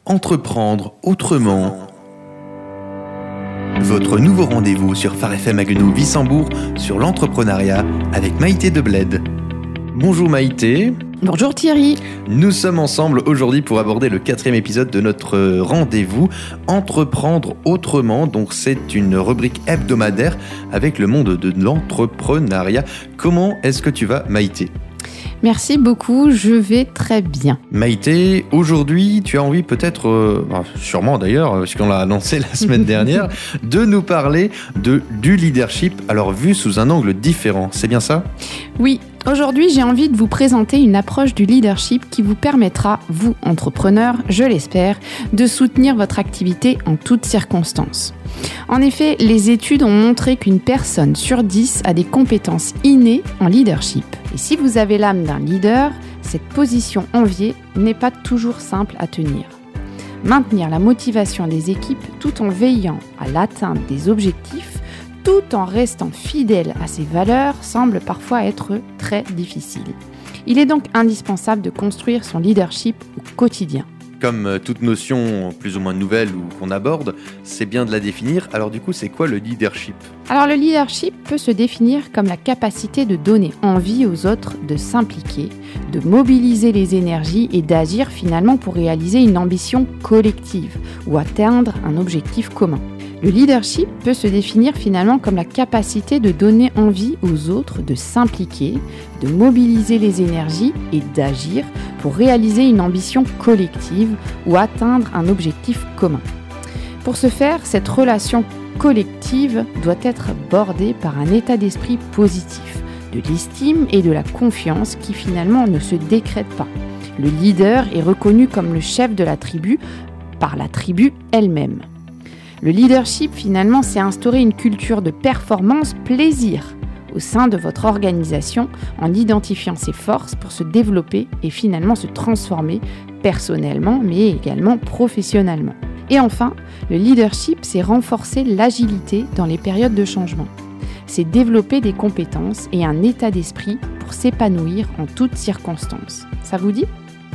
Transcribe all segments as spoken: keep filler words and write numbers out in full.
Entreprendre autrement. Votre nouveau rendez-vous sur Phare F M Haguenau Wissembourg sur l'entrepreneuriat avec Maïté de Bled. Bonjour Maïté. Bonjour Thierry. Nous sommes ensemble aujourd'hui pour aborder le quatrième épisode de notre rendez-vous Entreprendre autrement. Donc c'est une rubrique hebdomadaire avec le monde de l'entrepreneuriat. Comment est-ce que tu vas Maïté ? Merci beaucoup, je vais très bien. Maïté, aujourd'hui, tu as envie peut-être, euh, sûrement d'ailleurs, puisqu'on l'a annoncé la semaine dernière, de nous parler de, du leadership, alors vu sous un angle différent, c'est bien ça ? Oui, aujourd'hui j'ai envie de vous présenter une approche du leadership qui vous permettra, vous entrepreneurs, je l'espère, de soutenir votre activité en toutes circonstances. En effet, les études ont montré qu'une personne sur dix a des compétences innées en leadership. Et si vous avez l'âme d'un leader, cette position enviée n'est pas toujours simple à tenir. Maintenir la motivation des équipes tout en veillant à l'atteinte des objectifs, tout en restant fidèle à ses valeurs, semble parfois être très difficile. Il est donc indispensable de construire son leadership au quotidien. Comme toute notion plus ou moins nouvelle ou qu'on aborde, c'est bien de la définir. Alors du coup, c'est quoi le leadership ? Alors le leadership peut se définir comme la capacité de donner envie aux autres de s'impliquer, de mobiliser les énergies et d'agir finalement pour réaliser une ambition collective ou atteindre un objectif commun. Le leadership peut se définir finalement comme la capacité de donner envie aux autres de s'impliquer, de mobiliser les énergies et d'agir pour réaliser une ambition collective ou atteindre un objectif commun. Pour ce faire, cette relation collective doit être bordée par un état d'esprit positif, de l'estime et de la confiance qui finalement ne se décrètent pas. Le leader est reconnu comme le chef de la tribu par la tribu elle-même. Le leadership, finalement, c'est instaurer une culture de performance plaisir au sein de votre organisation en identifiant ses forces pour se développer et finalement se transformer personnellement, mais également professionnellement. Et enfin, le leadership, c'est renforcer l'agilité dans les périodes de changement. C'est développer des compétences et un état d'esprit pour s'épanouir en toutes circonstances. Ça vous dit ?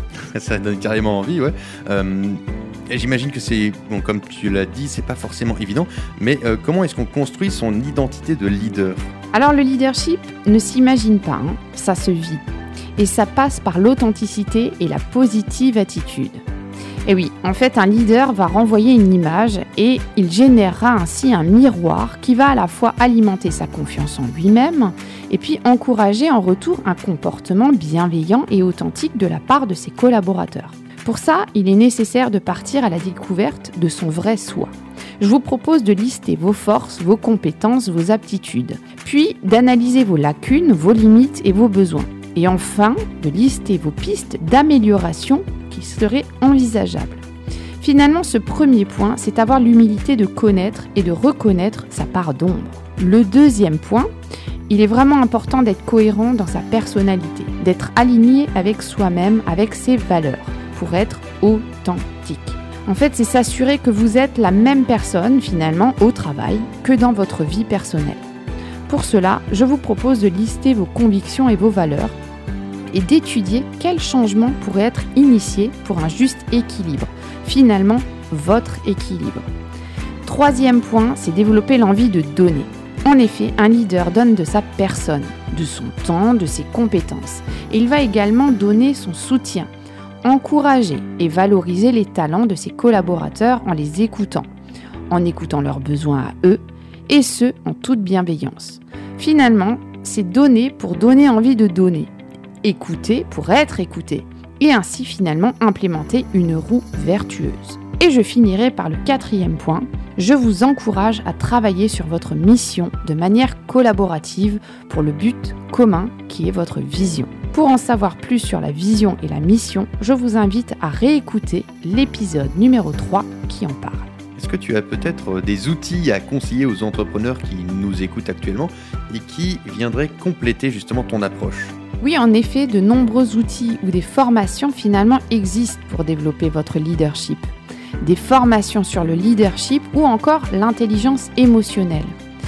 Ça donne carrément envie, ouais. Euh... Et j'imagine que c'est, bon, comme tu l'as dit, c'est pas forcément évident, mais euh, comment est-ce qu'on construit son identité de leader ? Alors le leadership ne s'imagine pas, hein, ça se vit. Et ça passe par l'authenticité et la positive attitude. Et oui, en fait, un leader va renvoyer une image et il générera ainsi un miroir qui va à la fois alimenter sa confiance en lui-même et puis encourager en retour un comportement bienveillant et authentique de la part de ses collaborateurs. Pour ça, il est nécessaire de partir à la découverte de son vrai soi. Je vous propose de lister vos forces, vos compétences, vos aptitudes, puis d'analyser vos lacunes, vos limites et vos besoins. Et enfin, de lister vos pistes d'amélioration qui seraient envisageables. Finalement, ce premier point, c'est avoir l'humilité de connaître et de reconnaître sa part d'ombre. Le deuxième point, il est vraiment important d'être cohérent dans sa personnalité, d'être aligné avec soi-même, avec ses valeurs, pour être authentique. En fait, c'est s'assurer que vous êtes la même personne, finalement, au travail, que dans votre vie personnelle. Pour cela, je vous propose de lister vos convictions et vos valeurs et d'étudier quels changements pourraient être initiés pour un juste équilibre. Finalement, votre équilibre. Troisième point, c'est développer l'envie de donner. En effet, un leader donne de sa personne, de son temps, de ses compétences. Et il va également donner son soutien. Encourager et valoriser les talents de ses collaborateurs en les écoutant, en écoutant leurs besoins à eux, et ce, en toute bienveillance. Finalement, c'est donner pour donner envie de donner, écouter pour être écouté, et ainsi finalement implémenter une roue vertueuse. Et je finirai par le quatrième point, je vous encourage à travailler sur votre mission de manière collaborative pour le but commun qui est votre vision. Pour en savoir plus sur la vision et la mission, je vous invite à réécouter l'épisode numéro trois qui en parle. Est-ce que tu as peut-être des outils à conseiller aux entrepreneurs qui nous écoutent actuellement et qui viendraient compléter justement ton approche ? Oui, en effet, de nombreux outils ou des formations finalement existent pour développer votre leadership. Des formations sur le leadership ou encore l'intelligence émotionnelle.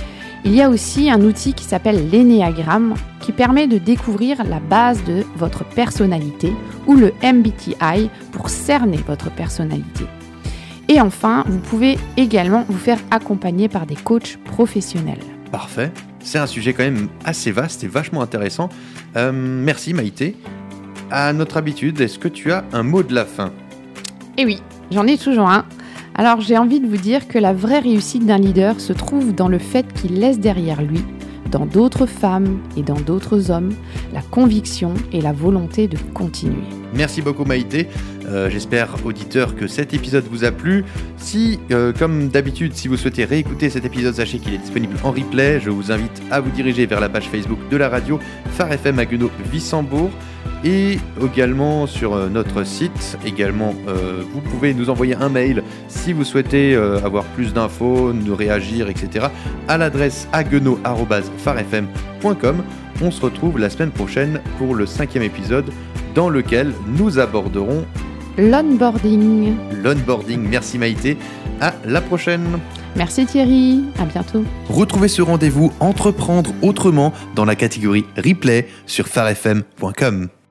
Il y a aussi un outil qui s'appelle l'énéagramme qui permet de découvrir la base de votre personnalité ou le M B T I pour cerner votre personnalité. Et enfin, vous pouvez également vous faire accompagner par des coachs professionnels. Parfait. C'est un sujet quand même assez vaste et vachement intéressant. Euh, merci Maïté. À notre habitude, est-ce que tu as un mot de la fin ? Eh oui, j'en ai toujours un. Alors j'ai envie de vous dire que la vraie réussite d'un leader se trouve dans le fait qu'il laisse derrière lui, dans d'autres femmes et dans d'autres hommes, la conviction et la volonté de continuer. Merci beaucoup Maïté. Euh, j'espère, auditeurs, que cet épisode vous a plu. Si, euh, comme d'habitude, si vous souhaitez réécouter cet épisode, sachez qu'il est disponible en replay. Je vous invite à vous diriger vers la page Facebook de la radio Phare F M Haguenau-Wissembourg et également sur euh, notre site. Également, euh, vous pouvez nous envoyer un mail si vous souhaitez euh, avoir plus d'infos, nous réagir, et cetera à l'adresse haguenau arobase phare f m point com. On se retrouve la semaine prochaine pour le cinquième épisode dans lequel nous aborderons l'onboarding. L'onboarding. Merci Maïté. À la prochaine. Merci Thierry. À bientôt. Retrouvez ce rendez-vous Entreprendre autrement dans la catégorie Replay sur phare f m point com.